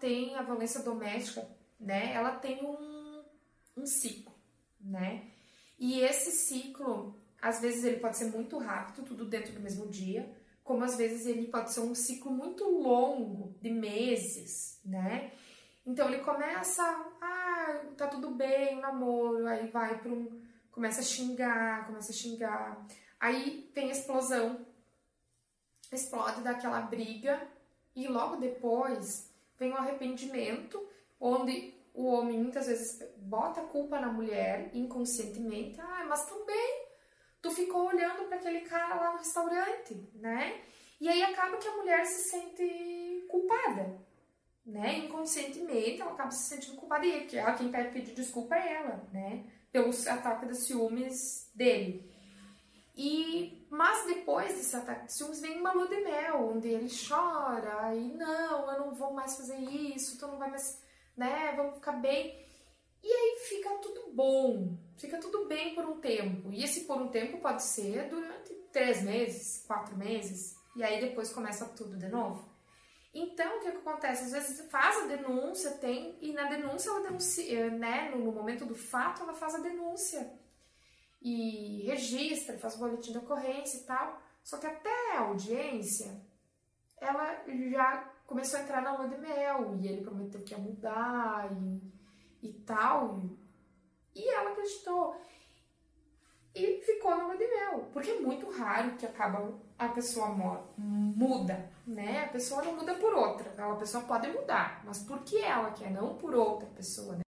tem a violência doméstica, né? Ela tem um ciclo, né? E esse ciclo, às vezes ele pode ser muito rápido, tudo dentro do mesmo dia, como às vezes ele pode ser um ciclo muito longo, de meses, né? Então ele começa, tá tudo bem, o namoro, aí vai para começa a xingar, aí tem a explosão, explode daquela briga e logo depois vem o arrependimento, onde o homem muitas vezes bota a culpa na mulher inconscientemente, mas também tu ficou olhando para aquele cara lá no restaurante, né? E aí acaba que a mulher se sente culpada, né? Inconscientemente ela acaba se sentindo culpada e quem vai pedir desculpa é ela, né? Pelo ataque dos ciúmes dele. Mas depois desse ataque de ciúmes vem uma lua de mel, onde ele chora e não, eu não vou mais fazer isso, tu não vai mais, né? Vamos ficar bem. E aí fica tudo bem por um tempo. E esse por um tempo pode ser durante 3 meses, 4 meses, e aí depois começa tudo de novo. Então, o que acontece? Às vezes faz a denúncia, e na denúncia ela denuncia, né? No momento do fato, ela faz a denúncia e registra, faz o boletim de ocorrência e tal. Só que até a audiência, ela já começou a entrar na lua de mel, e ele prometeu que ia mudar e tal. E ela acreditou. E ficou na lua de mel. Porque é muito raro que a pessoa muda, né? A pessoa não muda por outra. A pessoa pode mudar, mas por que ela quer, não por outra pessoa, né?